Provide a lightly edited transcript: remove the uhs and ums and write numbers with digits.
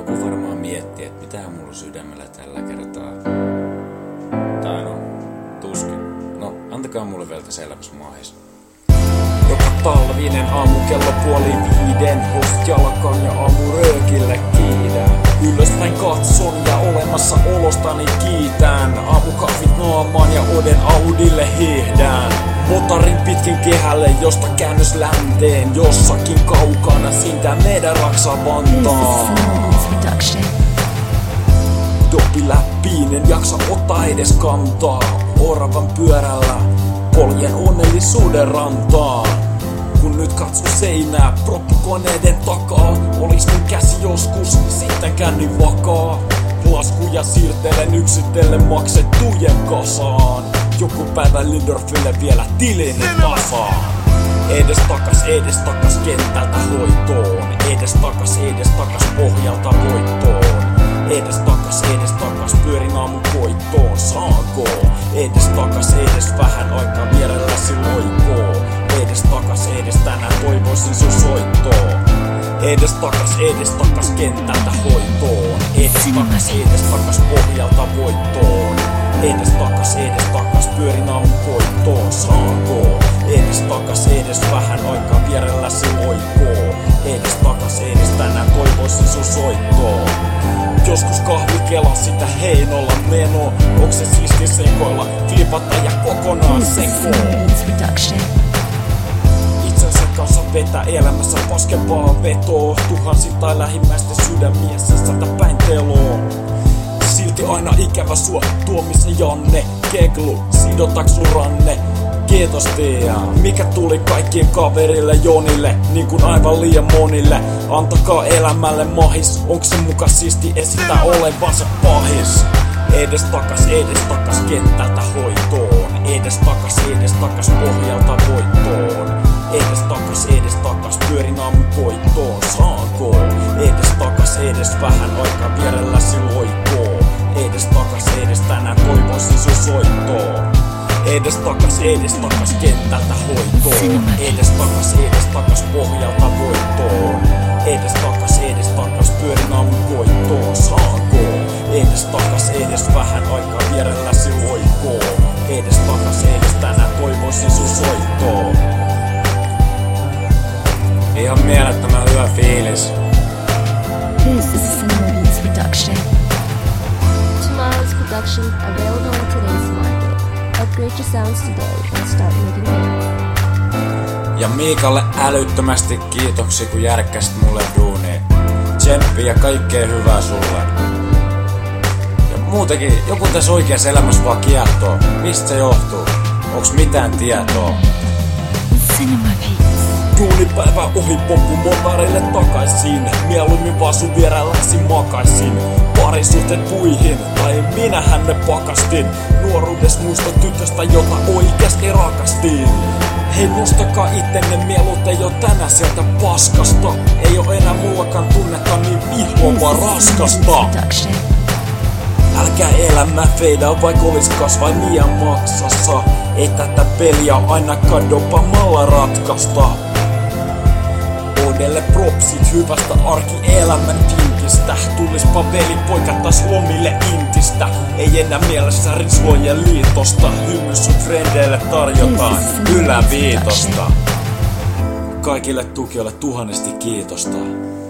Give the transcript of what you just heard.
Joku varmaan miettii, että mitä mulla on sydämellä tällä kertaa. Tai no, tuskin. No, antakaa mulle vielä tässä elämässä mahis. Joka talvinen aamu kello 4:30, host jalkaan ja aamuröökille kiidän. Ylöspäin katson ja olemassa olostani kiitän. Aamukahvit naamaan ja oden Audille hiihdään. Motarin pitkin kehälle, josta käännös länteen. Jossakin kaukana siintää meidän raksa Vantaa. Dopi läppiin, en jaksa ottaa edes kantaa. Oravan pyörällä poljen onnellisuuden rantaan. Kun nyt katso seinää proppukoneiden takaa, olis mun käsi joskus sittenkään niin vakaa. Laskuja siirtelen yksitellen maksettujen kasaan. Joku päivä Lindorfille vielä tilini tasaan. Edes takas kentältä hoitoon. Edes takas pohjalta voittoon. Edes takas pyörin aamukoittoon. Saanko? Edes vähän aikaa vierelläsi loikoo. Edes tänään toivoisin sun soittoon. Edes takas kentältä hoitoon. Edes takas pohjalta voittoon. Edes takas pyörin aamukoittoon. Saanko? Edes vähän aikaa vierelläsi loikoo. Edes tänään toivoisin sun soittoon. Joskus kahvikela sitä heinolla meno. Onks se siisti sekoilla, flipata ja kokonaan sekoon? Itsensä kanssa vetää elämässä paskempaa vetoo. Tuhansittain lähimmäisten sydämiä sisältä päin teloo. Silti aina ikävä sua, tuomisen Janne. Keglu, sidotaks sun ranne? Kiitos Tia. Mikä tuli kaikkien kaverille Jonille, niin kuin aivan liian monille. Antakaa elämälle mahis, onks se muka siisti esittää olevansa pahis? Edes takas kentältä hoitoon. Edes takas pohjalta voittoon. Edes takas pyörin aamukoittoon. Saanko? Edes vähän aikaa vierelläsi loikoo. Edes tänään toivoisin sun soittoon. Edes takas kentältä hoitoon. Edes takas pohjalta voittoon. Edes takas pyörin aamukoittoon. Saanko? Edes vähän aikaa vierelläsi loikoo. Edes tänään toivoisin sun soittoon. Ihan mielettömän hyvä fiilis. This is a Cinema Beats production. Tomorrow's production available in today's market. Upgrade your sounds today and start making hits. Ja Miikalle älyttömästi kiitoksi, kun järkkäsit mulle duunia. Tsemppiä ja kaikkea hyvää sulle. Ja muutenkin, joku tässä oikeassa elämässä vaan kiehtoo. Mistä se johtuu? Onks mitään tietoa? Cinema Beats. Duunipäivä ohi, pompu motareille takaisin. Mieluummin vaan sun vierelläsi makaisin. Parisuhteet puihin, tai minähän ne pakastin. Nuoruudes muisto tytöstä, jota oikeesti rakastin. Hei, nostakaa ittenne mieluiten jo tänään sieltä paskasta. Ei oo enää mullakaan tunnetta niin vihloa raskasta. Älkää elämä feidaa, vaik olis kasvain liian maksassa. Ei tätä peliä ainakaan dopamalla ratkaista. Odelle propsit hyvästä arkielämän vinkistä. Tulispa velipoika taas lomille intistä. Ei enää mielessä risvojen liitosta. Hymy sun frendeille tarjotaan yläviitosta. Kaikille tukijoille tuhannesti kiitosta.